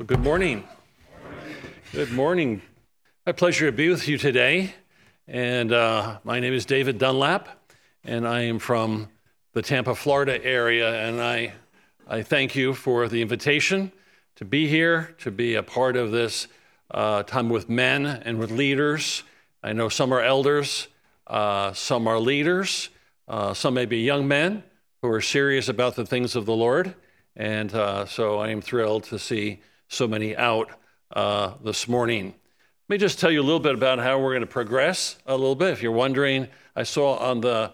Well, good morning. Good morning. My pleasure to be with you today. And my name is David Dunlap, and I am from the Tampa, Florida area. And I thank you for the invitation to be here, to be a part of this time with men and with leaders. I know some are elders, some are leaders, some may be young men who are serious about the things of the Lord. And so I am thrilled to see so many out this morning. Let me just tell you a little bit about how we're going to progress a little bit. If you're wondering, I saw on the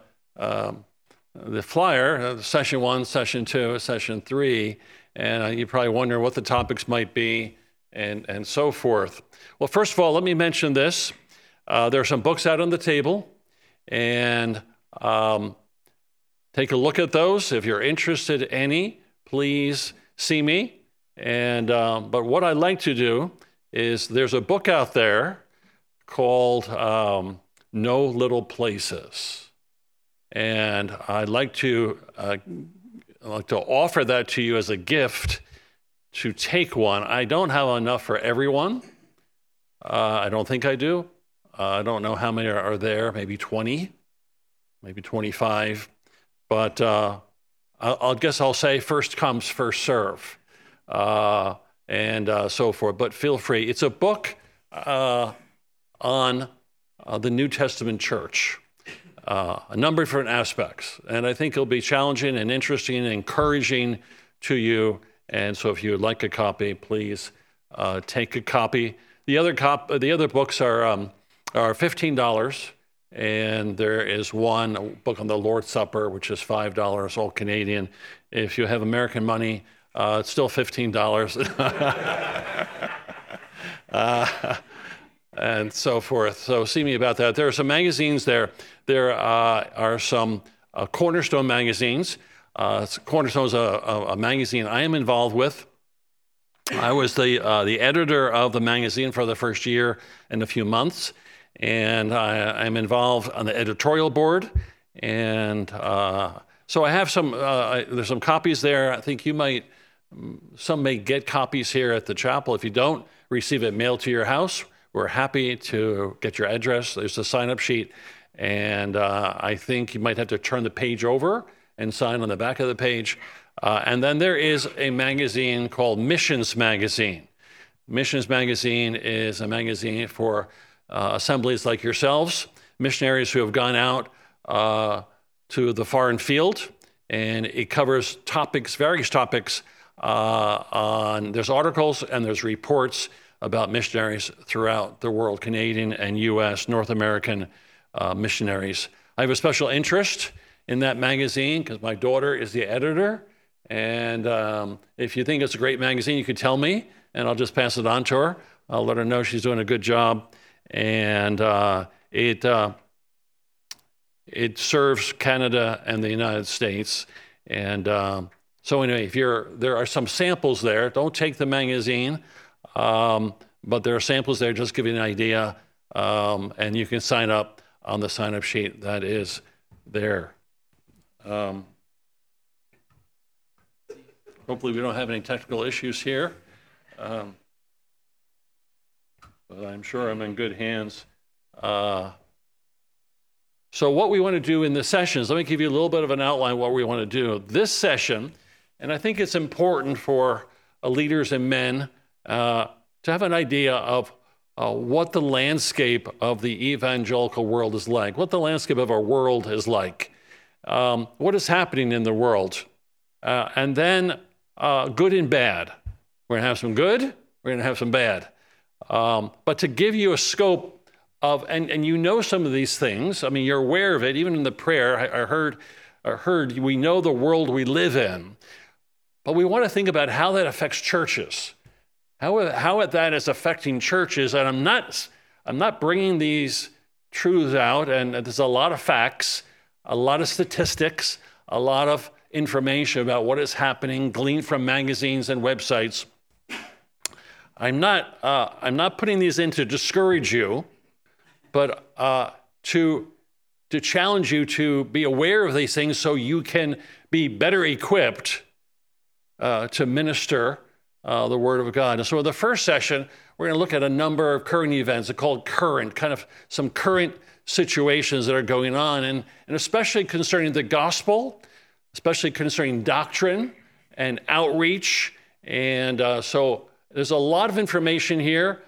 flyer, session 1, session 2, session 3, and you're probably wondering what the topics might be and so forth. Well, first of all, let me mention this. There are some books out on the table, and take a look at those. If you're interested in any, please see me. And but what I like to do is there's a book out there called No Little Places, and I'd like to offer that to you as a gift to take one. I don't have enough for everyone. I don't think I do. I don't know how many are there. Maybe 20, maybe 25. But I guess I'll say first comes, first serve. And so forth, but feel free. It's a book on the New Testament church, a number of different aspects, and I think it'll be challenging and interesting and encouraging to you. And so if you would like a copy, please take a copy. The other books are $15, and there is one book on the Lord's Supper, which is $5, all Canadian. If you have American money, it's still $15, and so forth. So see me about that. There are some magazines there. There are some Cornerstone magazines. Cornerstone is a magazine I am involved with. I was the editor of the magazine for the first year and a few months, and I'm involved on the editorial board. And so I have some. There's some copies there. I think some may get copies here at the chapel. If you don't, receive it mailed to your house. We're happy to get your address. There's a sign-up sheet, and I think you might have to turn the page over and sign on the back of the page. And then there is a magazine called Missions Magazine. Missions Magazine is a magazine for assemblies like yourselves, missionaries who have gone out to the foreign field, and it covers various topics. There's articles and there's reports about missionaries throughout the world, Canadian and U.S., North American missionaries. I have a special interest in that magazine because my daughter is the editor. And if you think it's a great magazine, you can tell me, and I'll just pass it on to her. I'll let her know she's doing a good job. And it serves Canada and the United States. And so anyway, there are some samples there. Don't take the magazine, but there are samples there. Just give you an idea, and you can sign up on the sign-up sheet that is there. Hopefully we don't have any technical issues here, but I'm sure I'm in good hands. So what we want to do in the sessions, let me give you a little bit of an outline of what we want to do. This session, and I think it's important for leaders and men to have an idea of what the landscape of the evangelical world is like, what the landscape of our world is like, what is happening in the world, and then good and bad. We're going to have some good, we're going to have some bad. But to give you a scope of, and you know some of these things, I mean, you're aware of it, even in the prayer, I heard we know the world we live in, but we want to think about how that affects churches, how that is affecting churches. And I'm not bringing these truths out, and there's a lot of facts, a lot of statistics, a lot of information about what is happening, gleaned from magazines and websites. I'm not putting these in to discourage you, but to challenge you to be aware of these things so you can be better equipped to minister the Word of God. And so in the first session, we're going to look at a number of current events. They're called current, kind of some current situations that are going on, and especially concerning the gospel, especially concerning doctrine and outreach. And so there's a lot of information here,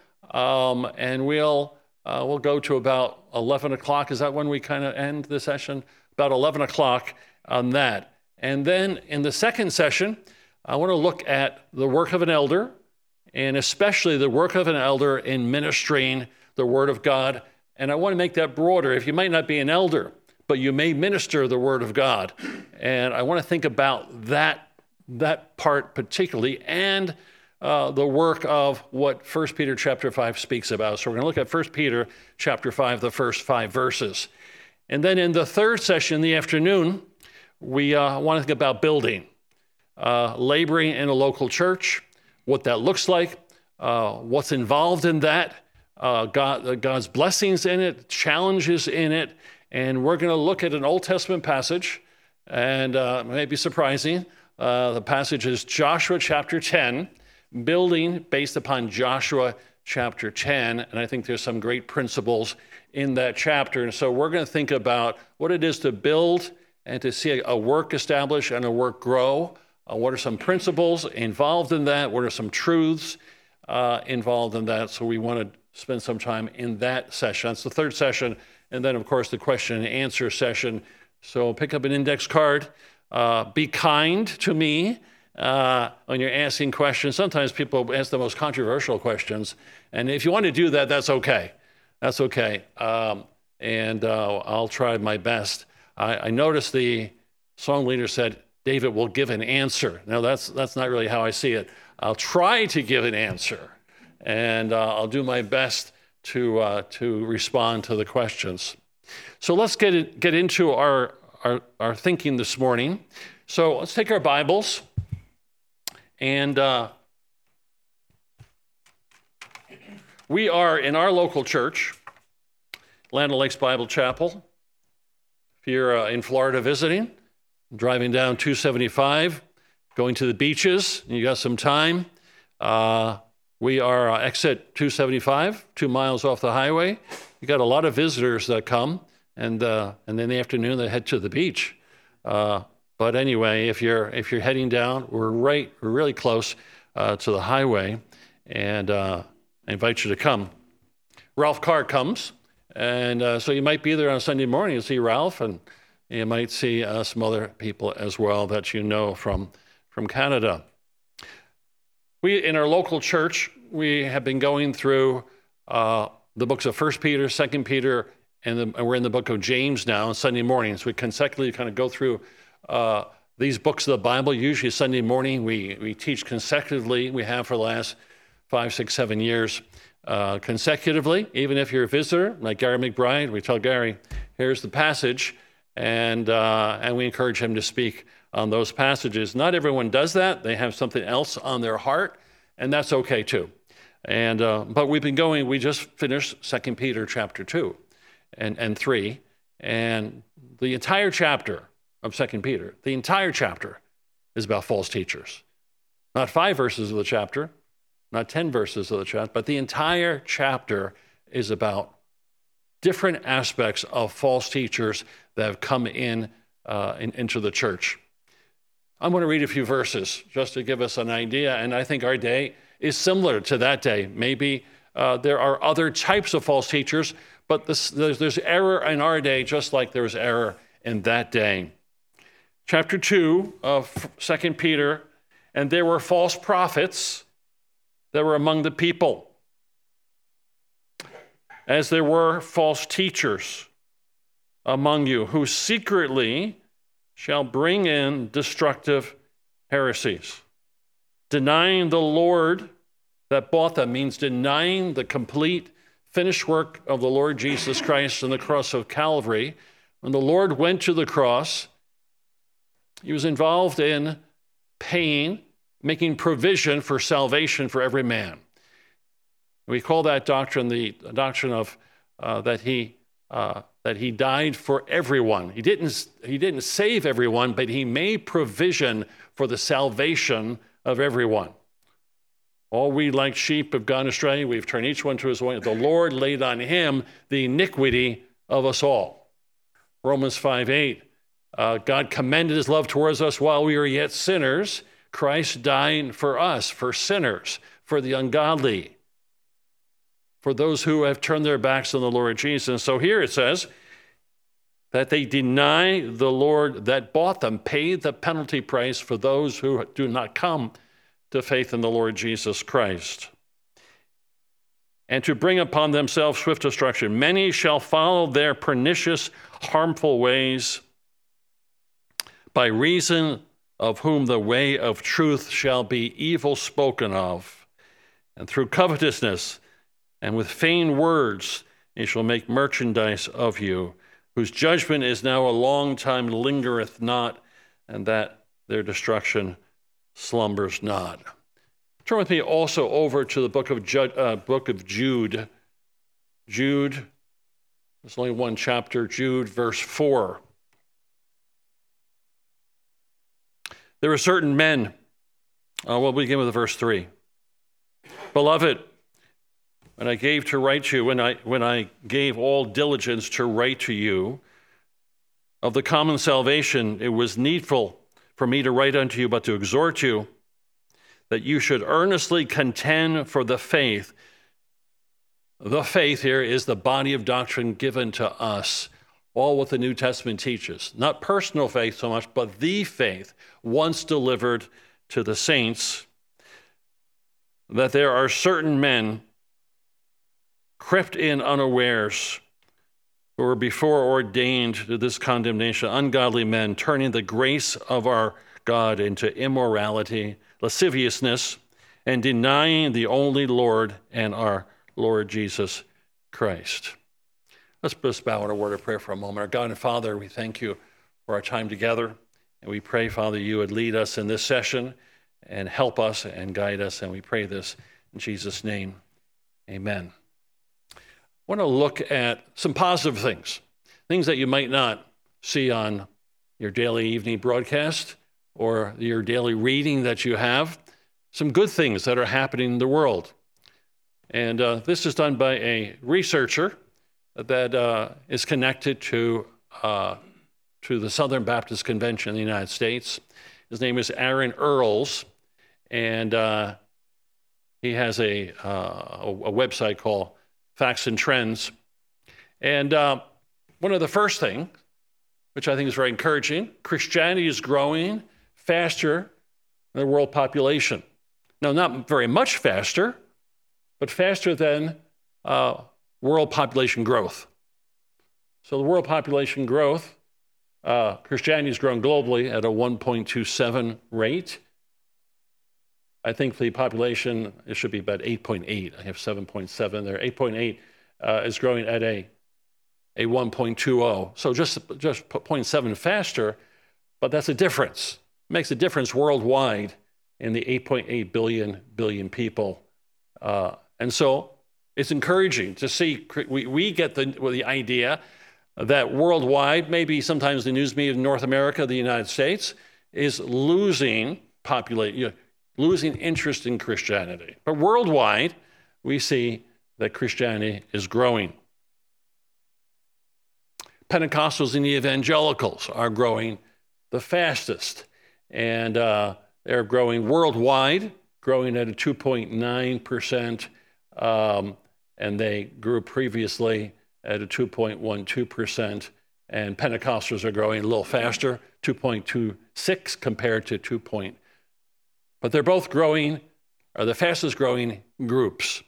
and we'll go to about 11 o'clock. Is that when we kind of end the session? About 11 o'clock on that. And then in the second session, I want to look at the work of an elder, and especially the work of an elder in ministering the Word of God. And I want to make that broader. If you might not be an elder, but you may minister the Word of God. And I want to think about that part particularly, and the work of what 1 Peter chapter 5 speaks about. So we're going to look at 1 Peter chapter 5, the first 5 verses. And then in the third session in the afternoon, we want to think about building, laboring in a local church, what that looks like, what's involved in that, God's blessings in it, challenges in it. And we're going to look at an Old Testament passage, and it may be surprising. The passage is Joshua chapter 10, building based upon Joshua chapter 10. And I think there's some great principles in that chapter. And so we're going to think about what it is to build and to see a work establish and a work grow. What are some principles involved in that? What are some truths involved in that? So we want to spend some time in that session. That's the third session. And then, of course, the question and answer session. So pick up an index card. Be kind to me when you're asking questions. Sometimes people ask the most controversial questions. And if you want to do that, that's okay. That's okay. And I'll try my best. I noticed the song leader said, David will give an answer. Now, that's not really how I see it. I'll try to give an answer, and I'll do my best to respond to the questions. So let's get into our thinking this morning. So let's take our Bibles, and we are in our local church, Land O'Lakes Bible Chapel. If you're in Florida visiting, driving down 275, going to the beaches, and you got some time, we are exit 275, 2 miles off the highway. You got a lot of visitors that come, and then in the afternoon they head to the beach. But anyway, if you're heading down, we're really close to the highway, and I invite you to come. Ralph Carr comes, and so you might be there on Sunday morning and see Ralph, and you might see some other people as well that you know from Canada. We, in our local church, we have been going through the books of 1 Peter, 2 Peter, and we're in the book of James now on Sunday mornings. We consecutively kind of go through these books of the Bible. Usually Sunday morning, we teach consecutively. We have for the last 5, 6, 7 years consecutively. Even if you're a visitor, like Gary McBride, we tell Gary, here's the passage, and we encourage him to speak on those passages. Not everyone does that. They have something else on their heart, and that's okay too. And but we've been going. We just finished 2 Peter chapter 2 and 3, and the entire chapter of 2 Peter, the entire chapter is about false teachers. Not 5 verses of the chapter, not 10 verses of the chapter, but the entire chapter is about different aspects of false teachers that have come into the church. I'm going to read a few verses just to give us an idea, and I think our day is similar to that day. Maybe there are other types of false teachers, but there's error in our day just like there was error in that day. Chapter 2 of 2 Peter, and there were false prophets that were among the people, as there were false teachers among you, who secretly shall bring in destructive heresies, denying the Lord that bought them, means denying the complete finished work of the Lord Jesus Christ on the cross of Calvary. When the Lord went to the cross, he was involved in paying, making provision for salvation for every man. We call that doctrine the doctrine of that he died for everyone. He didn't save everyone, but he made provision for the salvation of everyone. All we like sheep have gone astray. We've turned each one to his way. The Lord laid on him the iniquity of us all. Romans 5:8, God commended his love towards us while we were yet sinners. Christ died for us, for sinners, for the ungodly, for those who have turned their backs on the Lord Jesus. So here it says that they deny the Lord that bought them, paid the penalty price for those who do not come to faith in the Lord Jesus Christ, and to bring upon themselves swift destruction. Many shall follow their pernicious, harmful ways, by reason of whom the way of truth shall be evil spoken of. And through covetousness and with vain words they shall make merchandise of you, whose judgment is now a long time lingereth not, and that their destruction slumbers not. Turn with me also over to the book of Jude. Jude, there's only one chapter, Jude, verse 4. There were certain men, we'll begin with verse 3. Beloved, when I gave to write to you, when I gave all diligence to write to you of the common salvation, it was needful for me to write unto you, but to exhort you, that you should earnestly contend for the faith. The faith here is the body of doctrine given to us, all what the New Testament teaches. Not personal faith so much, but the faith once delivered to the saints, that there are certain men crept in unawares, who were before ordained to this condemnation, ungodly men, turning the grace of our God into immorality, lasciviousness, and denying the only Lord and our Lord Jesus Christ. Let's just bow in a word of prayer for a moment. Our God and Father, we thank you for our time together, and we pray, Father, you would lead us in this session and help us and guide us, and we pray this in Jesus' name. Amen. I want to look at some positive things that you might not see on your daily evening broadcast or your daily reading that you have, some good things that are happening in the world. And this is done by a researcher that is connected to the Southern Baptist Convention in the United States. His name is Aaron Earls, and he has a website called Facts and Trends. And one of the first things, which I think is very encouraging, Christianity is growing faster than the world population. Now, not very much faster, but faster than world population growth. So the world population growth, Christianity has grown globally at a 1.27 rate. I think the population, it should be about 8.8. I have 7.7 there. 8.8 is growing at a 1.20. So just 0.7 faster, but that's a difference. It makes a difference worldwide in the 8.8 billion people. And so it's encouraging to see, we get the idea that worldwide, maybe sometimes the news media in North America, the United States, is losing interest in Christianity. But worldwide, we see that Christianity is growing. Pentecostals and the evangelicals are growing the fastest. And they're growing worldwide, growing at a 2.9%. And they grew previously at a 2.12%. And Pentecostals are growing a little faster, 2.26 compared to 2. But they're both growing, are the fastest growing groups.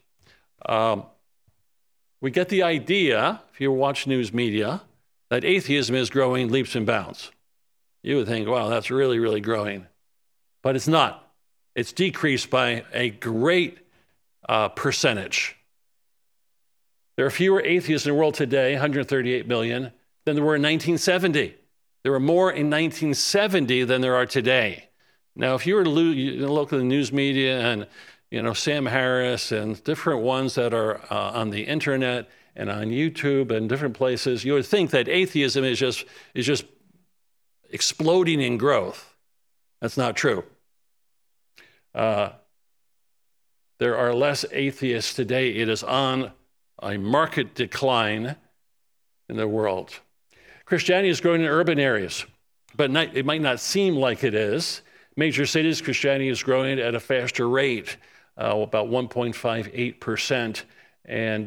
We get the idea, if you watch news media, that atheism is growing leaps and bounds. You would think, wow, that's really, really growing. But it's not. It's decreased by a great percentage. There are fewer atheists in the world today, 138 million, than there were in 1970. There were more in 1970 than there are today. Now, if you were to look at the news media and, Sam Harris and different ones that are on the internet and on YouTube and different places, you would think that atheism is just exploding in growth. That's not true. The there are less atheists today. It is on a marked decline in the world. Christianity is growing in urban areas, but it might not seem like it is. Major cities, Christianity is growing at a faster rate, about 1.58%. And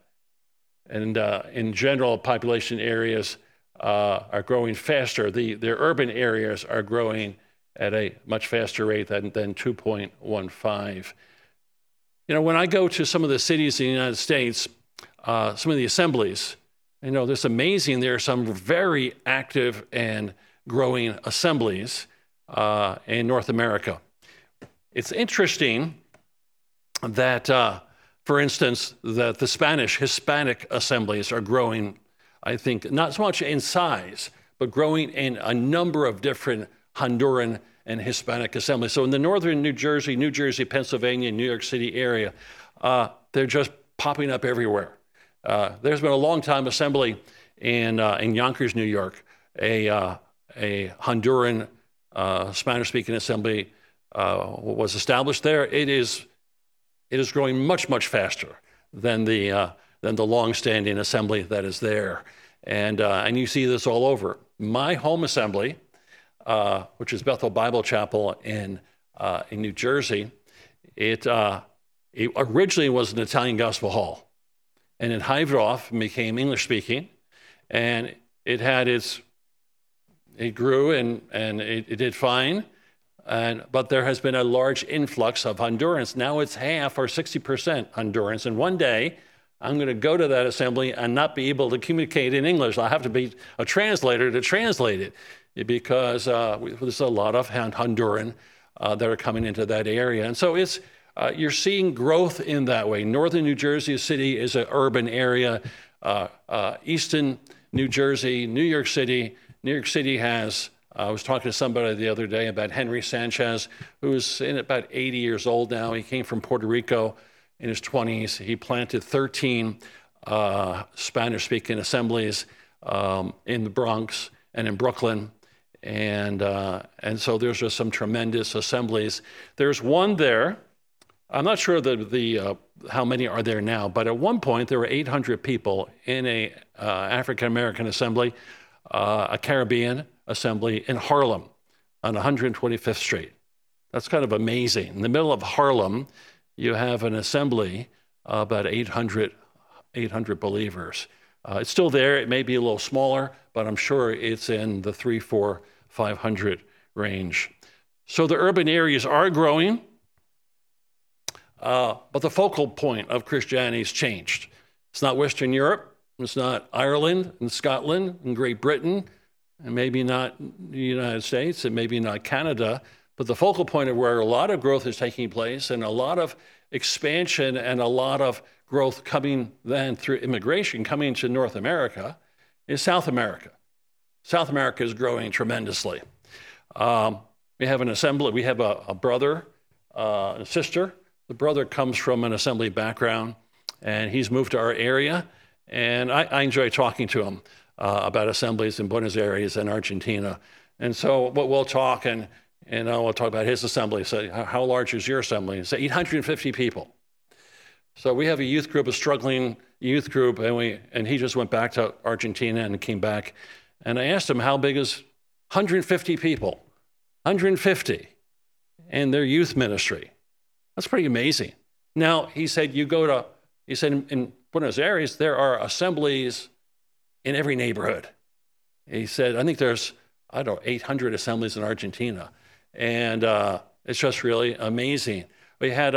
in general, population areas are growing faster. Their urban areas are growing at a much faster rate than 2.15. When I go to some of the cities in the United States, some of the assemblies, it's amazing. There are some very active and growing assemblies in North America. It's interesting that, for instance, that the Spanish Hispanic assemblies are growing, I think, not so much in size, but growing in a number of different Honduran and Hispanic assemblies. So in the northern New Jersey, Pennsylvania, New York City area, they're just popping up everywhere. There's been a long-time assembly in Yonkers, New York, a Honduran Spanish-speaking assembly was established there. It is growing much, much faster than the long-standing assembly that is there, and you see this all over. My home assembly, which is Bethel Bible Chapel in New Jersey, it originally was an Italian gospel hall, and it hived off and became English-speaking, and it grew and it did fine. But there has been a large influx of Hondurans. Now it's half or 60% Hondurans. And one day, I'm going to go to that assembly and not be able to communicate in English. I'll have to be a translator to translate it because there's a lot of Honduran that are coming into that area. And so you're seeing growth in that way. Northern New Jersey City is an urban area. Eastern New Jersey, New York City has... I was talking to somebody the other day about Henry Sanchez, who's about 80 years old now. He came from Puerto Rico in his 20s. He planted 13 Spanish-speaking assemblies in the Bronx and in Brooklyn. And so there's just some tremendous assemblies. There's one there. I'm not sure how many are there now, but at one point there were 800 people in a African-American assembly, a Caribbean assembly in Harlem on 125th Street. That's kind of amazing. In the middle of Harlem, you have an assembly of about 800 believers. It's still there. It may be a little smaller, but I'm sure it's in the 300, 400, 500 range. So the urban areas are growing, but the focal point of Christianity has changed. It's not Western Europe. It's not Ireland and Scotland and Great Britain, and maybe not the United States, and maybe not Canada, but the focal point of where a lot of growth is taking place and a lot of expansion and a lot of growth coming then through immigration coming to North America is South America. South America is growing tremendously. We have an assembly, we have a brother, a sister. The brother comes from an assembly background, and he's moved to our area, and I enjoy talking to him about assemblies in Buenos Aires and Argentina. And so we'll talk, and we'll talk about his assembly. So how large is your assembly? It's 850 people. So we have a youth group, a struggling youth group, and he just went back to Argentina and came back. And I asked him, how big is 150 people? 150 in their youth ministry. That's pretty amazing. Now, he said, in Buenos Aires, there are assemblies in every neighborhood. He said, I think there's, 800 assemblies in Argentina. And it's just really amazing. We have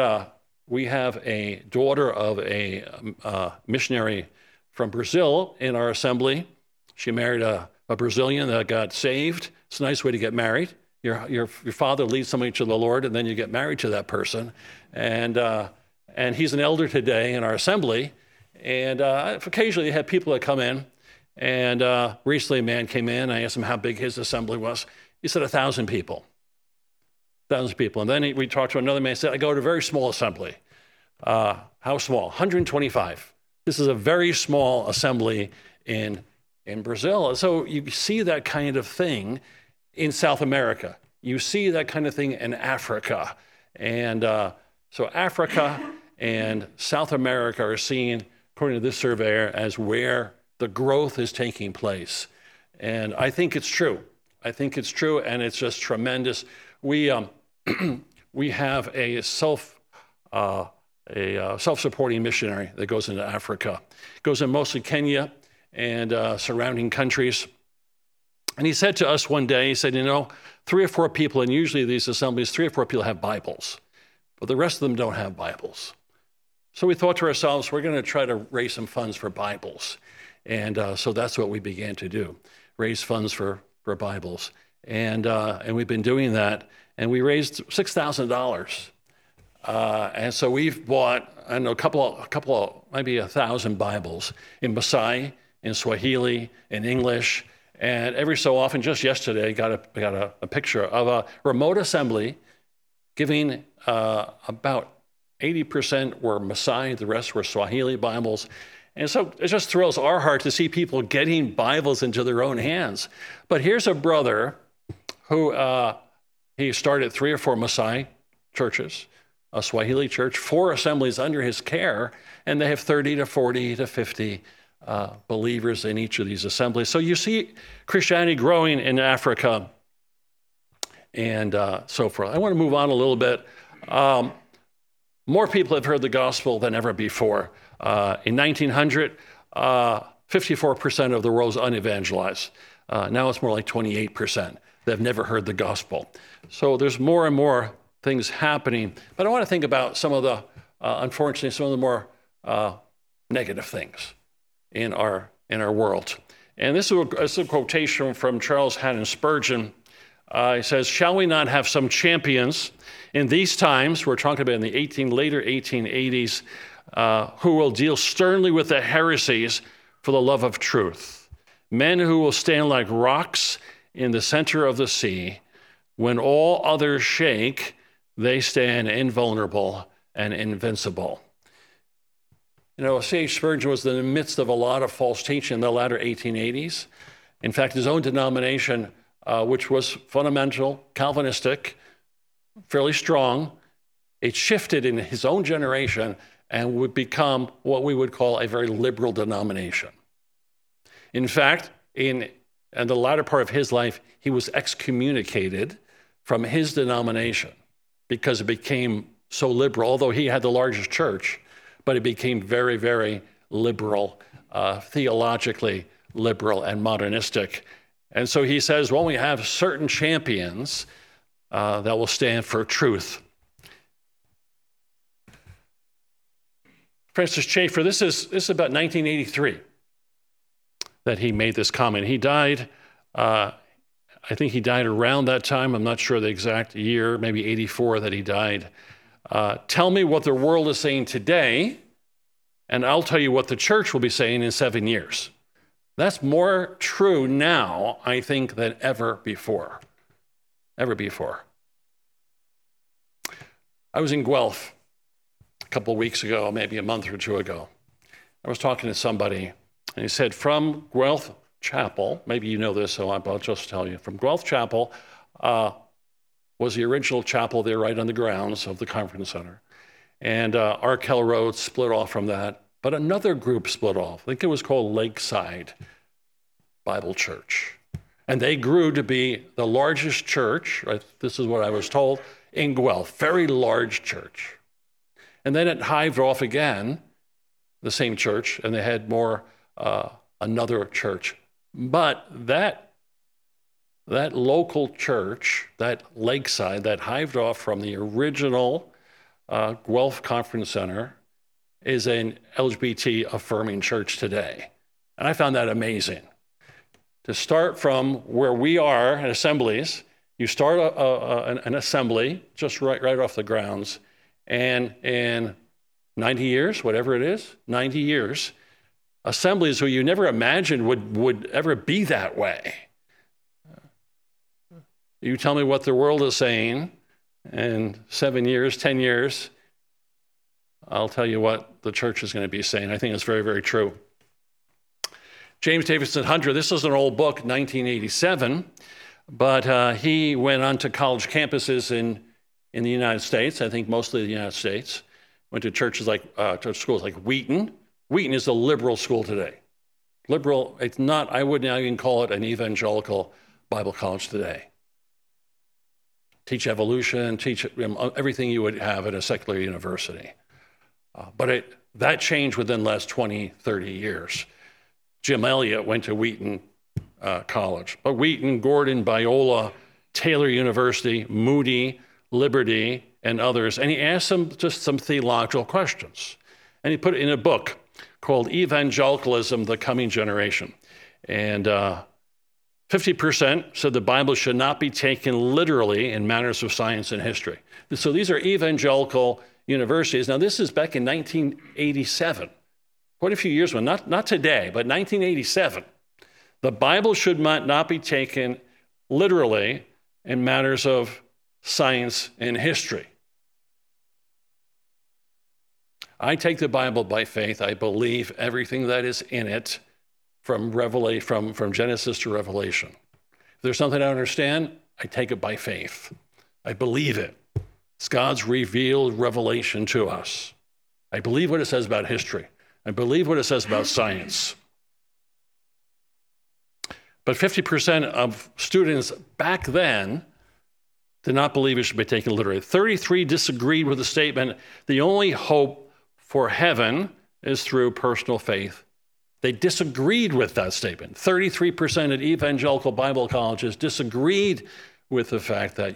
a daughter of a missionary from Brazil in our assembly. She married a Brazilian that got saved. It's a nice way to get married. Your father leads somebody to the Lord, and then you get married to that person. And he's an elder today in our assembly. And occasionally you have people that come in. And recently a man came in. I asked him how big his assembly was. He said 1,000 people. 1,000 people. And then we talked to another man. He said, I go to a very small assembly. How small? 125. This is a very small assembly in Brazil. So you see that kind of thing in South America. You see that kind of thing in Africa. And So Africa and South America are seen, according to this surveyor, as where the growth is taking place. And I think it's true. I think it's true, and it's just tremendous. We have a self-supporting missionary that goes into Africa. Goes in mostly Kenya and surrounding countries. And he said to us one day, he said, 3 or 4 people, and usually these assemblies, 3 or 4 people have Bibles, but the rest of them don't have Bibles. So we thought to ourselves, we're going to try to raise some funds for Bibles. And so that's what we began to do, raise funds for Bibles. And we've been doing that, and we raised $6,000. And so we've bought, I don't know, a couple, maybe 1,000 Bibles in Maasai, in Swahili, in English. And every so often, just yesterday, got a picture of a remote assembly giving about 80% were Maasai, the rest were Swahili Bibles. And so it just thrills our heart to see people getting Bibles into their own hands. But here's a brother who he started 3 or 4 Maasai churches, a Swahili church, 4 assemblies under his care, and they have 30 to 40 to 50 believers in each of these assemblies. So you see Christianity growing in Africa and so forth. I want to move on a little bit. More people have heard the gospel than ever before. In 1900, 54% of the world was unevangelized. Now it's more like 28% that have never heard the gospel. So there's more and more things happening. But I want to think about some of the, unfortunately, some of the more negative things in our world. And this is a quotation from Charles Haddon Spurgeon. He says, "Shall we not have some champions in these times," we're talking about in the later 1880s, "who will deal sternly with the heresies for the love of truth? Men who will stand like rocks in the center of the sea. When all others shake, they stand invulnerable and invincible." C.H. Spurgeon was in the midst of a lot of false teaching in the latter 1880s. In fact, his own denomination, which was fundamental, Calvinistic, fairly strong, it shifted in his own generation and would become what we would call a very liberal denomination. In fact, in the latter part of his life, he was excommunicated from his denomination because it became so liberal, although he had the largest church, but it became very, very liberal, theologically liberal and modernistic. And so he says, well, we have certain champions that will stand for truth. Francis Schaeffer, this is about 1983 that he made this comment. He died, I think he died around that time. I'm not sure the exact year, maybe 84 that he died. Tell me what the world is saying today, and I'll tell you what the church will be saying in 7 years. That's more true now, I think, than ever before. Ever before. I was in Guelph a couple of weeks ago, maybe a month or 2 ago. I was talking to somebody, and he said, from Guelph Chapel, maybe you know this, so I'll just tell you, from Guelph Chapel was the original chapel there right on the grounds of the conference center. And Arkell Road split off from that, but another group split off. I think it was called Lakeside Bible Church. And they grew to be the largest church, right? This is what I was told, in Guelph, very large church. And then it hived off again, the same church, and they had more, another church. But that local church, that Lakeside, that hived off from the original Guelph Conference Center, is an LGBT affirming church today. And I found that amazing. To start from where we are at assemblies, you start an assembly just right off the grounds, and in 90 years, whatever it is, 90 years, assemblies who you never imagined would ever be that way. You tell me what the world is saying in 7 years, 10 years, I'll tell you what the church is going to be saying. I think it's very, very true. James Davison Hunter, this is an old book, 1987, but he went on to college campuses in the United States, I think mostly the United States. Went to churches to schools like Wheaton. Wheaton is a liberal school today. Liberal, it's not, I wouldn't even call it an evangelical Bible college today. Teach evolution, teach everything you would have at a secular university. But that changed within the last 20, 30 years. Jim Elliott went to Wheaton College. But Wheaton, Gordon, Biola, Taylor University, Moody, Liberty, and others. And he asked them just some theological questions. And he put it in a book called Evangelicalism, the Coming Generation. And 50% said the Bible should not be taken literally in matters of science and history. So these are evangelical universities. Now, this is back in 1987. Quite a few years ago, not today, but 1987. The Bible should not be taken literally in matters of science and history. I take the Bible by faith. I believe everything that is in it from Genesis to Revelation. If there's something I don't understand, I take it by faith. I believe it. It's God's revealed revelation to us. I believe what it says about history. I believe what it says about science. But 50% of students back then did not believe it should be taken literally. 33 disagreed with the statement, the only hope for heaven is through personal faith. They disagreed with that statement. 33% at evangelical Bible colleges disagreed with the fact that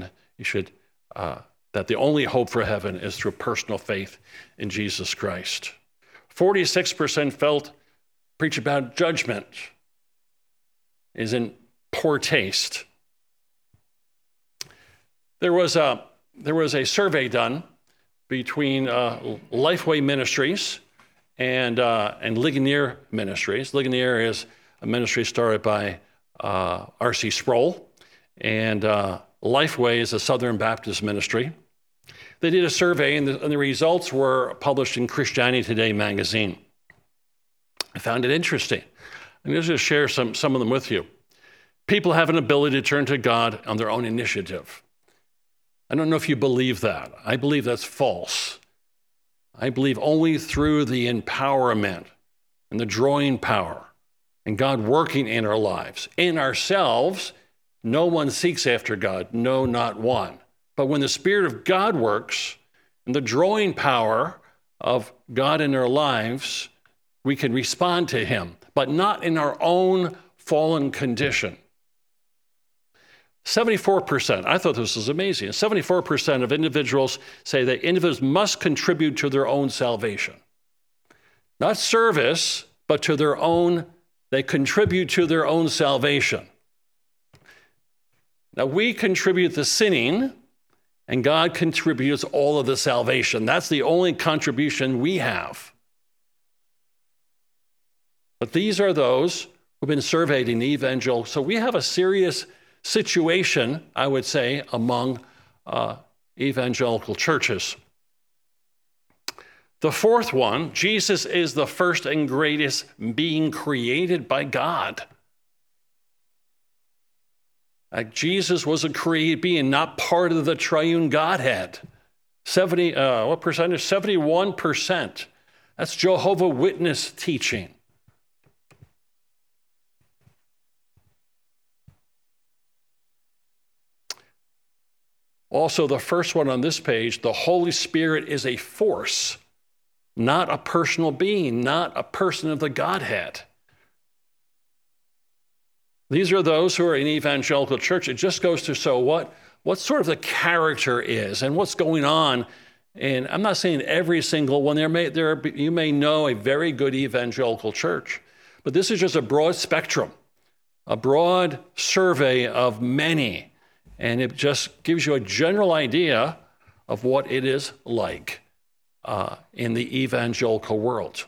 that the only hope for heaven is through personal faith in Jesus Christ. 46% preach about judgment is in poor taste. There was a survey done between Lifeway Ministries and Ligonier Ministries. Ligonier is a ministry started by R.C. Sproul, and Lifeway is a Southern Baptist ministry. They did a survey, and the results were published in Christianity Today magazine. I found it interesting. I'm going to just share some of them with you. People have an ability to turn to God on their own initiative. I don't know if you believe that. I believe that's false. I believe only through the empowerment and the drawing power and God working in our lives. In ourselves, no one seeks after God, no, not one. But when the Spirit of God works and the drawing power of God in our lives, we can respond to Him, but not in our own fallen condition. 74%, I thought this was amazing, 74% of individuals say that individuals must contribute to their own salvation. Not service, but to their own, they contribute to their own salvation. Now we contribute the sinning, and God contributes all of the salvation. That's the only contribution we have. But these are those who've been surveyed in evangelical. So we have a serious situation, I would say, among evangelical churches. The fourth one, Jesus is the first and greatest being created by God. Jesus was a created being, not part of the triune Godhead. 71%. That's Jehovah's Witness teaching. Also, the first one on this page, the Holy Spirit is a force, not a personal being, not a person of the Godhead. These are those who are in evangelical church. It just goes to show what sort of the character is and what's going on. And I'm not saying every single one. You may know a very good evangelical church, but this is just a broad spectrum, a broad survey of many. And it just gives you a general idea of what it is like in the evangelical world.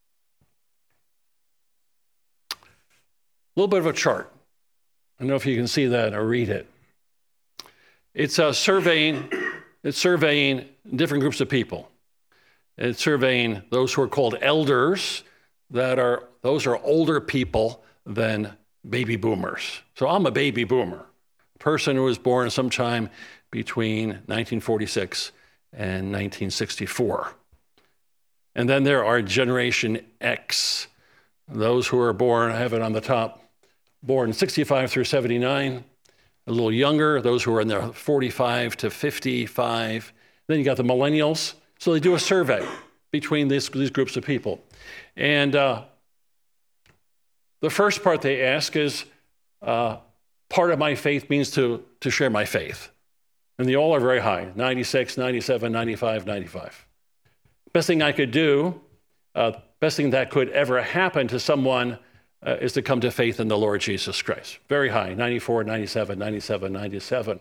A little bit of a chart. I don't know if you can see that or read it. It's surveying different groups of people. It's surveying those who are called elders, those are older people than baby boomers. So I'm a baby boomer. Person who was born sometime between 1946 and 1964. And then there are Generation X, those who are born, I have it on the top, born 65 through 79, a little younger, those who are in their 45 to 55. Then you got the millennials. So they do a survey between these groups of people. And the first part they ask is, part of my faith means to share my faith. And they all are very high, 96, 97, 95, 95. Best thing I could do, best thing that could ever happen to someone is to come to faith in the Lord Jesus Christ. Very high, 94, 97, 97, 97.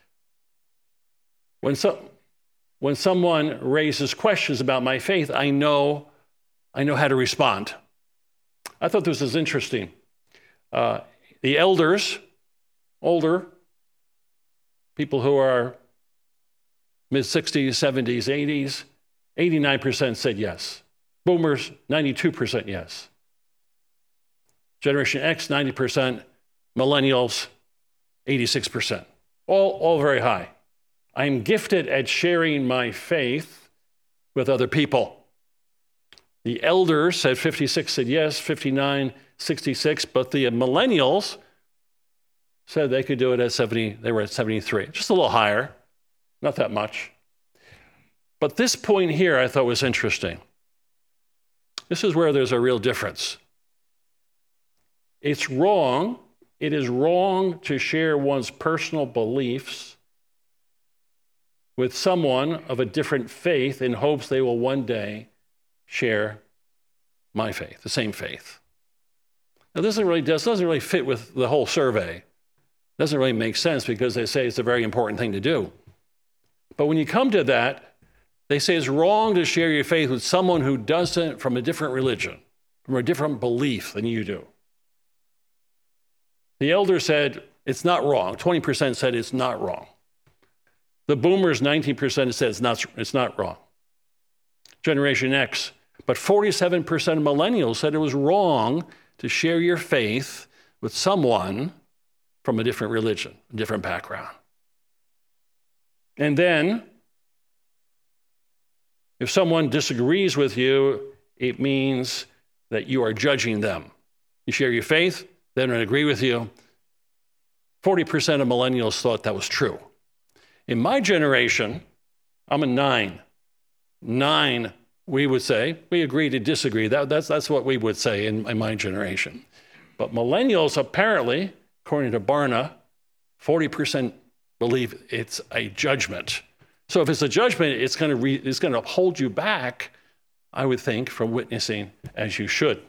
When someone raises questions about my faith, I know how to respond. I thought this was interesting. The elders, older, people who are mid-60s, 70s, 80s, 89% said yes. Boomers, 92% yes. Generation X, 90%. Millennials, 86%. All very high. I'm gifted at sharing my faith with other people. The elders said 56 said yes, 59, 66, but the millennials said they could do it at 70, they were at 73, just a little higher, not that much. But this point here I thought was interesting. This is where there's a real difference. It is wrong to share one's personal beliefs with someone of a different faith in hopes they will one day share my faith, the same faith. Now, this doesn't really fit with the whole survey. It doesn't really make sense because they say it's a very important thing to do. But when you come to that, they say it's wrong to share your faith with someone who doesn't, from a different religion, from a different belief than you do. The elder said it's not wrong. 20% said it's not wrong. The boomers, 19% said it's not wrong. Generation X, but 47% of millennials said it was wrong to share your faith with someone from a different religion, a different background. And then, if someone disagrees with you, it means that you are judging them. You share your faith, they don't agree with you. 40% of millennials thought that was true. In my generation, I'm a 9. 9, we would say, we agree to disagree. That's what we would say in my generation. But millennials, apparently, according to Barna, 40% believe it's a judgment. So if it's a judgment, it's going to hold you back, I would think, from witnessing as you should.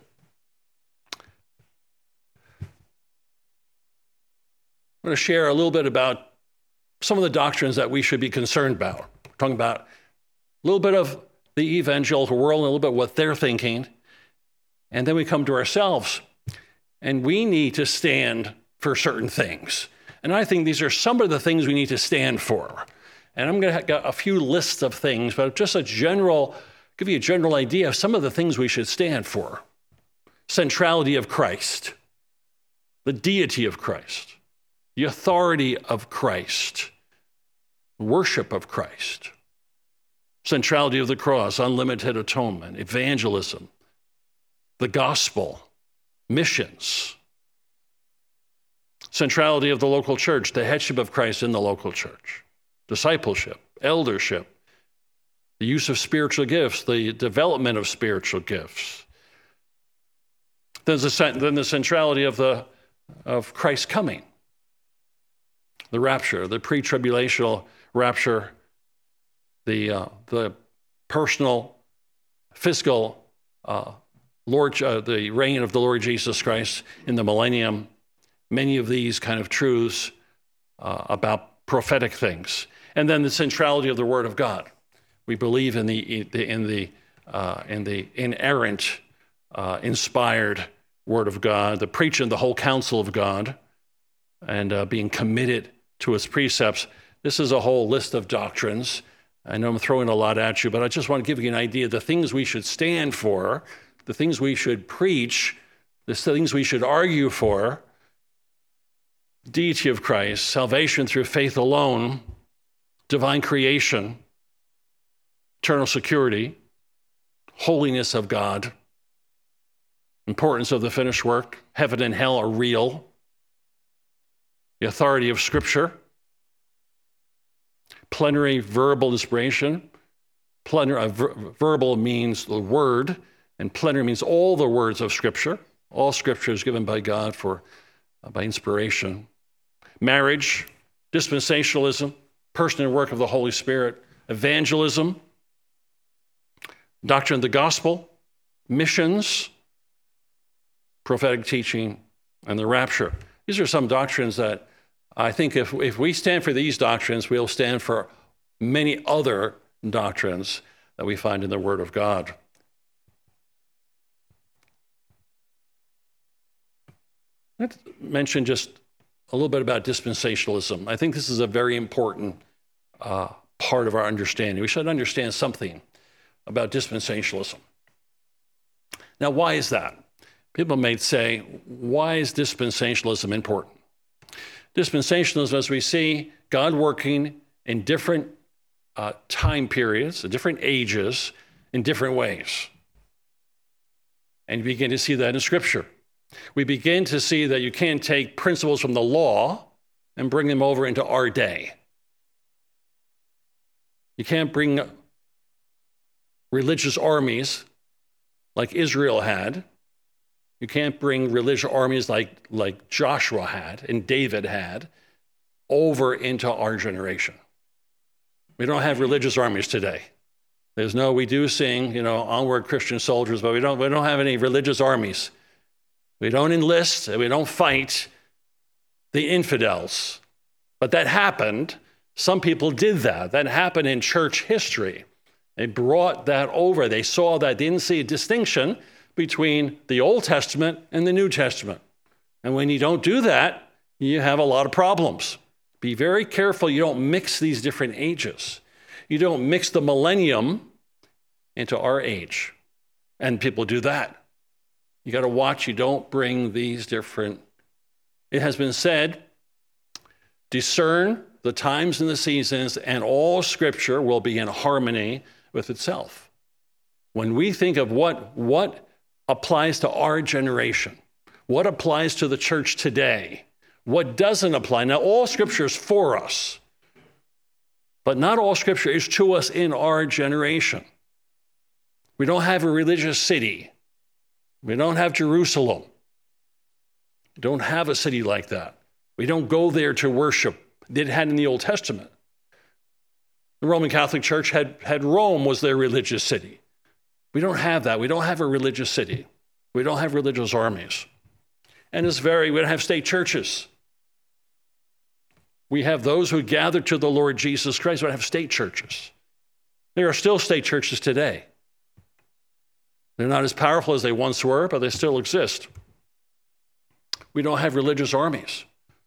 I'm going to share a little bit about some of the doctrines that we should be concerned about. We're talking about a little bit of the evangelical world and a little bit what they're thinking. And then we come to ourselves, and we need to stand for certain things. And I think these are some of the things we need to stand for. And I'm going to have a few lists of things, but just give you a general idea of some of the things we should stand for. Centrality of Christ, the deity of Christ, the authority of Christ, worship of Christ, centrality of the cross, unlimited atonement, evangelism, the gospel, missions, centrality of the local church, the headship of Christ in the local church, discipleship, eldership, the use of spiritual gifts, the development of spiritual gifts. Then the centrality of Christ's coming, the rapture, the pre-tribulational rapture, the personal, physical the reign of the Lord Jesus Christ in the millennium. Many of these kind of truths about prophetic things, and then the centrality of the Word of God. We believe in the inerrant, inspired Word of God, the preaching of the whole counsel of God, and being committed to its precepts. This is a whole list of doctrines. I know I'm throwing a lot at you, but I just want to give you an idea of the things we should stand for, the things we should preach, the things we should argue for. Deity of Christ, salvation through faith alone, divine creation, eternal security, holiness of God, importance of the finished work, heaven and hell are real, the authority of Scripture, plenary verbal inspiration. Verbal means the word, and plenary means all the words of Scripture. All Scripture is given by God by inspiration. Marriage, dispensationalism, person and work of the Holy Spirit, evangelism, doctrine of the gospel, missions, prophetic teaching, and the rapture. These are some doctrines that I think if we stand for these doctrines, we'll stand for many other doctrines that we find in the Word of God. Let's mention just a little bit about dispensationalism. I think this is a very important part of our understanding. We should understand something about dispensationalism. Now, why is that? People may say, why is dispensationalism important? Dispensationalism, as we see, God working in different time periods, different ages, in different ways. And you begin to see that in Scripture. We begin to see that you can't take principles from the law and bring them over into our day. You can't bring religious armies like Israel had. You can't bring religious armies like Joshua had and David had over into our generation. We don't have religious armies today. We do sing, onward Christian soldiers, but we don't have any religious armies. We don't enlist and we don't fight the infidels. But that happened. Some people did that. That happened in church history. They brought that over. They saw that. They didn't see a distinction between the Old Testament and the New Testament. And when you don't do that, you have a lot of problems. Be very careful you don't mix these different ages. You don't mix the millennium into our age. And people do that. You got to watch you don't bring these different. It has been said, discern the times and the seasons, and all Scripture will be in harmony with itself. When we think of what applies to our generation, what applies to the church today, what doesn't apply. Now, all Scripture is for us, but not all Scripture is to us in our generation. We don't have a religious city. We don't have Jerusalem. We don't have a city like that. We don't go there to worship. It had in the Old Testament. The Roman Catholic Church had Rome was their religious city. We don't have that. We don't have a religious city. We don't have religious armies. And we don't have state churches. We have those who gather to the Lord Jesus Christ. We don't have state churches. There are still state churches today. They're not as powerful as they once were, but they still exist. We don't have religious armies.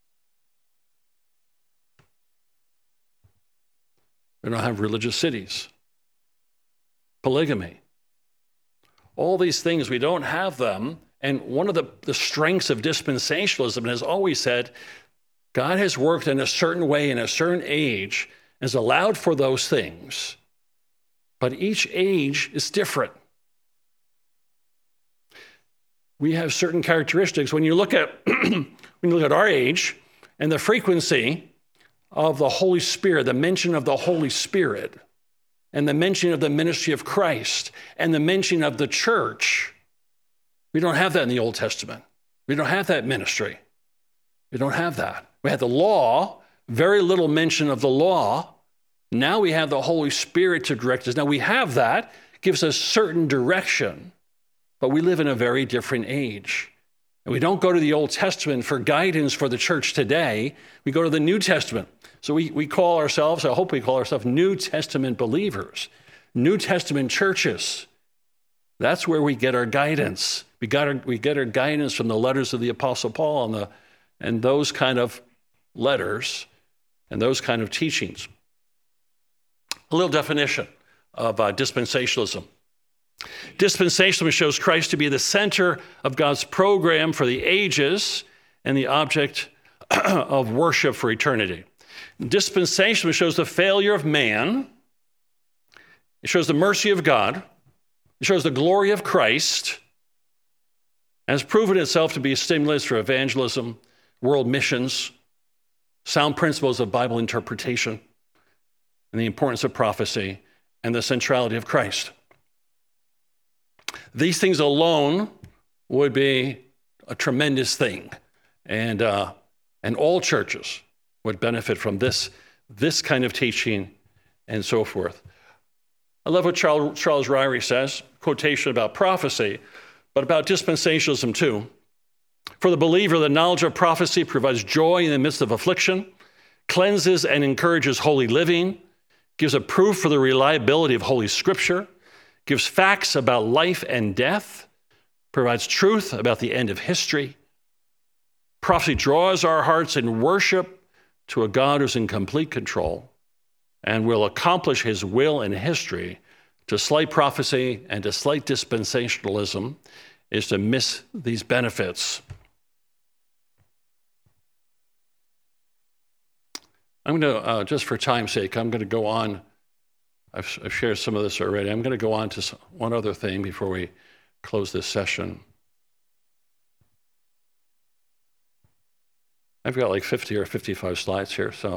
We don't have religious cities. Polygamy. All these things, we don't have them. And one of the strengths of dispensationalism has always said, God has worked in a certain way in a certain age, has allowed for those things. But each age is different. We have certain characteristics. When you look at our age and the frequency of the Holy Spirit, the mention of the Holy Spirit, and the mention of the ministry of Christ, and the mention of the church, we don't have that in the Old Testament. We don't have that ministry. We don't have that. We had the law, very little mention of the law. Now we have the Holy Spirit to direct us. Now we have that, gives us certain direction, but we live in a very different age. And we don't go to the Old Testament for guidance for the church today. We go to the New Testament. So we call ourselves, I hope we call ourselves New Testament believers, New Testament churches. That's where we get our guidance. We get our guidance from the letters of the Apostle Paul and those kind of letters and those kind of teachings. A little definition of dispensationalism. Dispensationalism shows Christ to be the center of God's program for the ages and the object of worship for eternity. Dispensationalism shows the failure of man. It shows the mercy of God. It shows the glory of Christ, and has proven itself to be a stimulus for evangelism, world missions, sound principles of Bible interpretation, and the importance of prophecy, and the centrality of Christ. These things alone would be a tremendous thing, and all churches would benefit from this kind of teaching and so forth. I love what Charles Ryrie says, quotation about prophecy, but about dispensationalism too. For the believer, the knowledge of prophecy provides joy in the midst of affliction, cleanses and encourages holy living, gives a proof for the reliability of Holy Scripture, gives facts about life and death, provides truth about the end of history. Prophecy draws our hearts in worship to a God who's in complete control and will accomplish his will in history. To slight prophecy and to slight dispensationalism is to miss these benefits. I'm going to, just for time's sake, I'm going to go on. I've shared some of this already. I'm going to go on to one other thing before we close this session. I've got like 50 or 55 slides here, so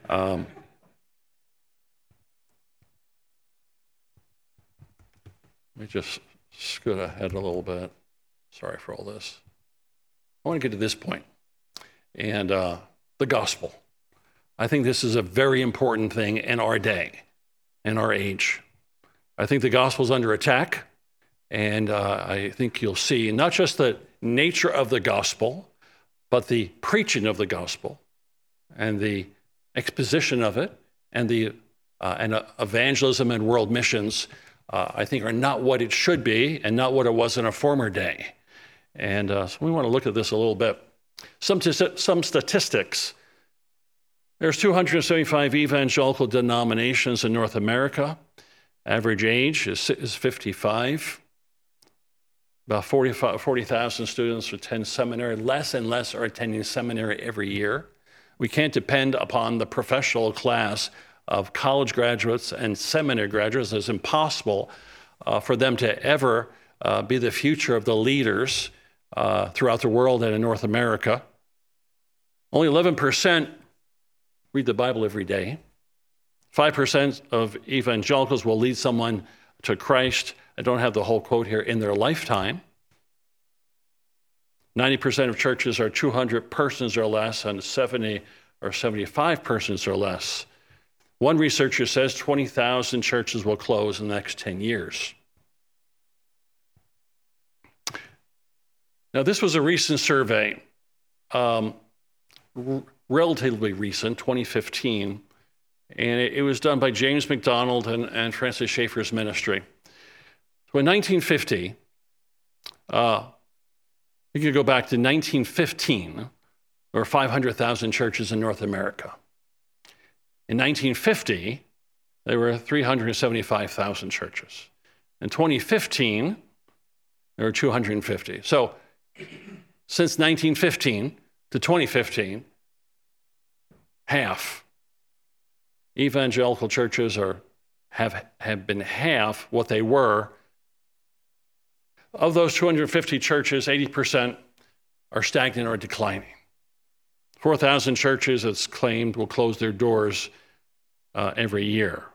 let me just scoot ahead a little bit. Sorry for all this. I want to get to this point, and the gospel. I think this is a very important thing in our day, in our age. I think the gospel is under attack, and I think you'll see not just the nature of the gospel, but the preaching of the gospel and the exposition of it and the evangelism and world missions, I think, are not what it should be and not what it was in a former day. And so we want to look at this a little bit. Some statistics. There's 275 evangelical denominations in North America. Average age is 55. About 40,000 students attend seminary. Less and less are attending seminary every year. We can't depend upon the professional class of college graduates and seminary graduates. It's impossible for them to ever be the future of the leaders throughout the world and in North America. Only 11% read the Bible every day. 5% of evangelicals will lead someone to Christ. I don't have the whole quote here, in their lifetime. 90% of churches are 200 persons or less, and 70 or 75 persons or less. One researcher says 20,000 churches will close in the next 10 years. Now, this was a recent survey, relatively recent, 2015, and it was done by James MacDonald and Francis Schaeffer's ministry. So in 1950, you can go back to 1915, there were 500,000 churches in North America. In 1950, there were 375,000 churches. In 2015, there were 250. So since 1915 to 2015, half. Evangelical churches have been half what they were. Of those 250 churches, 80% are stagnant or declining. 4,000 churches, it's claimed, will close their doors every year.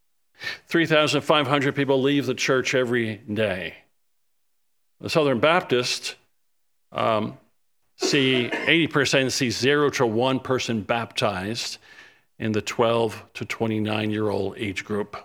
3,500 people leave the church every day. The Southern Baptists see 80% see 0 to 1 person baptized in the 12 to 29-year-old age group.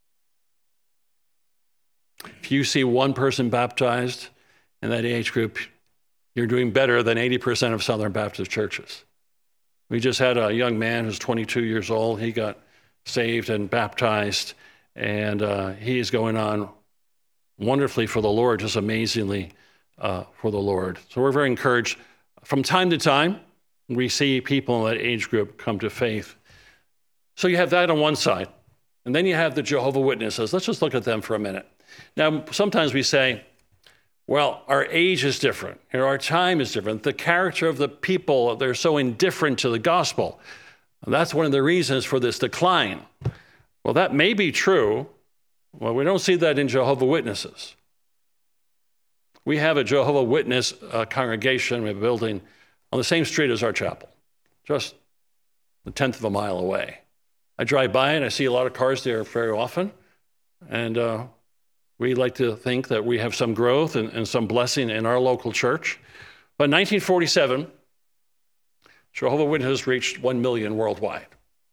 If you see one person baptized in that age group, you're doing better than 80% of Southern Baptist churches. We just had a young man who's 22 years old. He got saved and baptized, and he is going on wonderfully for the Lord, just amazingly for the Lord. So we're very encouraged. From time to time, we see people in that age group come to faith. So you have that on one side, and then you have the Jehovah's Witnesses. Let's just look at them for a minute. Now, sometimes we say, well, our age is different, our time is different. The character of the people, they're so indifferent to the gospel. And that's one of the reasons for this decline. Well, that may be true. Well, we don't see that in Jehovah's Witnesses. We have a Jehovah's Witness congregation, we have a building on the same street as our chapel, just a tenth of a mile away. I drive by and I see a lot of cars there very often, and we like to think that we have some growth and some blessing in our local church. But in 1947, Jehovah's Witnesses reached 1 million worldwide.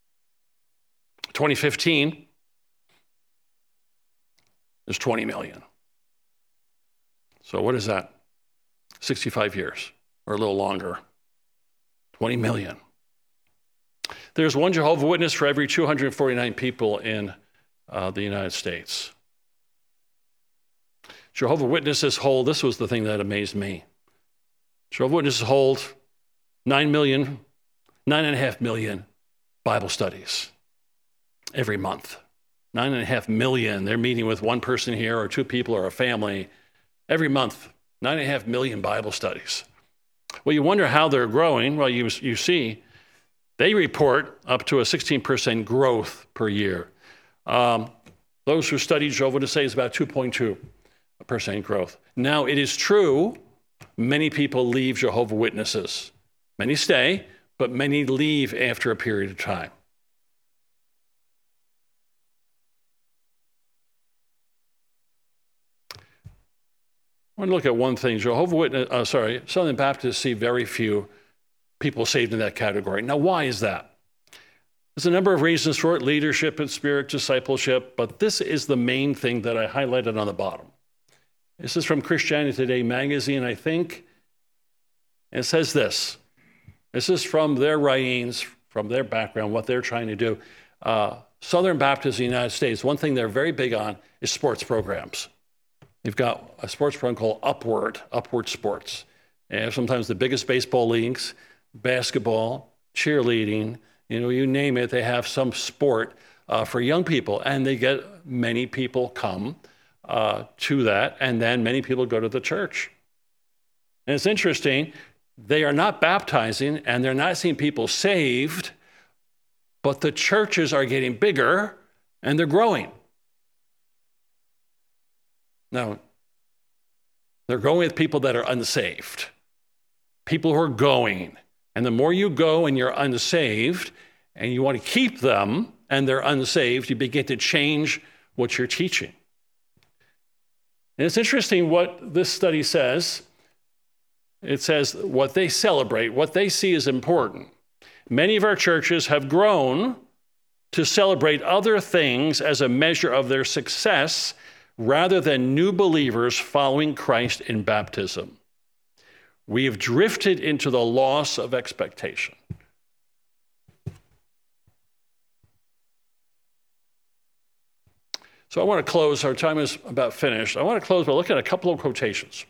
2015 is 20 million. So what is that? 65 years or a little longer. 20 million. There's one Jehovah's Witness for every 249 people in the United States. Jehovah's Witnesses hold, this was the thing that amazed me. Jehovah's Witnesses hold 9.5 million Bible studies every month. 9.5 million. They're meeting with one person here or two people or a family every month. 9.5 million Bible studies. Well, you wonder how they're growing. Well, you see, they report up to a 16% growth per year. Those who study Jehovah's Witnesses say it's about 2.2% growth. Now, it is true, many people leave Jehovah's Witnesses. Many stay, but many leave after a period of time. I want to look at one thing. Southern Baptists see very few people saved in that category. Now, why is that? There's a number of reasons for it, leadership and spirit, discipleship, but this is the main thing that I highlighted on the bottom. This is from Christianity Today magazine, I think. And it says this. This is from their writings, from their background, what they're trying to do. Southern Baptists in the United States, one thing they're very big on is sports programs. They've got a sports program called Upward Sports. And sometimes the biggest baseball leagues, basketball, cheerleading, you name it, they have some sport for young people. And they get many people come to that, and then many people go to the church. And it's interesting, they are not baptizing, and they're not seeing people saved, but the churches are getting bigger, and they're growing. Now, they're going with people that are unsaved, people who are going. And the more you go and you're unsaved, and you want to keep them, and they're unsaved, you begin to change what you're teaching. And it's interesting what this study says. It says what they celebrate, what they see as important. Many of our churches have grown to celebrate other things as a measure of their success rather than new believers following Christ in baptism. We have drifted into the loss of expectation. So I want to close, our time is about finished. I want to close by looking at a couple of quotations.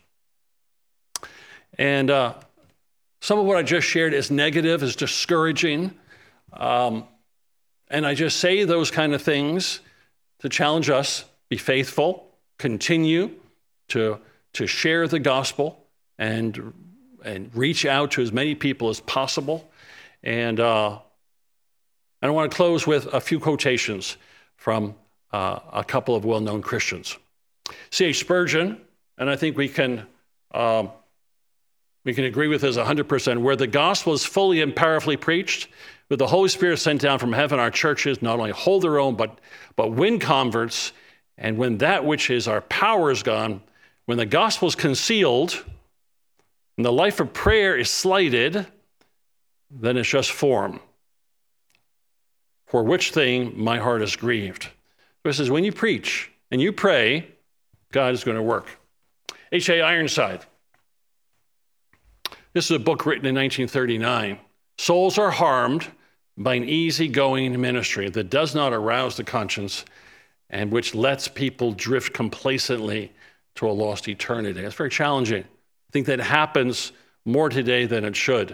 And some of what I just shared is negative, is discouraging. And I just say those kind of things to challenge us. Be faithful, continue to share the gospel and reach out to as many people as possible. And I want to close with a few quotations from a couple of well-known Christians. C.H. Spurgeon, and I think we can agree with this 100%, where the gospel is fully and powerfully preached, with the Holy Spirit sent down from heaven, our churches not only hold their own, but win converts. And when that which is our power is gone, when the gospel is concealed, and the life of prayer is slighted, then it's just form. For which thing my heart is grieved. So it says, when you preach and you pray, God is going to work. H.A. Ironside. This is a book written in 1939. Souls are harmed by an easygoing ministry that does not arouse the conscience and which lets people drift complacently to a lost eternity. It's very challenging. I think that happens more today than it should.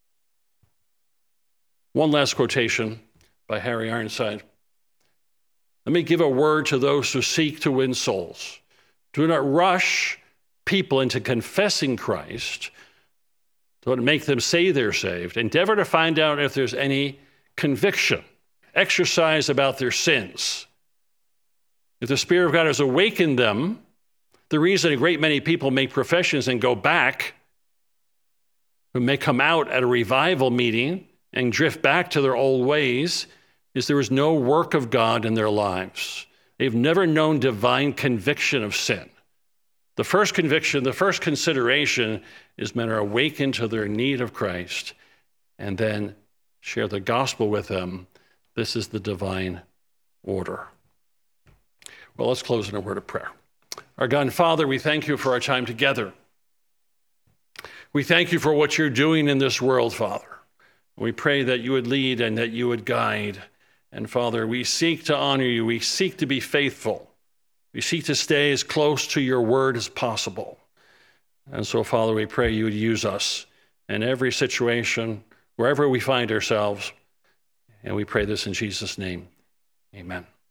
One last quotation by Harry Ironside. Let me give a word to those who seek to win souls. Do not rush people into confessing Christ. Don't make them say they're saved. Endeavor to find out if there's any conviction, exercise about their sins. If the Spirit of God has awakened them, the reason a great many people make professions and go back, who may come out at a revival meeting and drift back to their old ways, is there is no work of God in their lives. They've never known divine conviction of sin. The first conviction, the first consideration is men are awakened to their need of Christ and then share the gospel with them. This is the divine order. Well, let's close in a word of prayer. Our God and Father, we thank you for our time together. We thank you for what you're doing in this world, Father. We pray that you would lead and that you would guide. And Father, we seek to honor you. We seek to be faithful. We seek to stay as close to your word as possible. And so, Father, we pray you would use us in every situation, wherever we find ourselves. And we pray this in Jesus' name. Amen.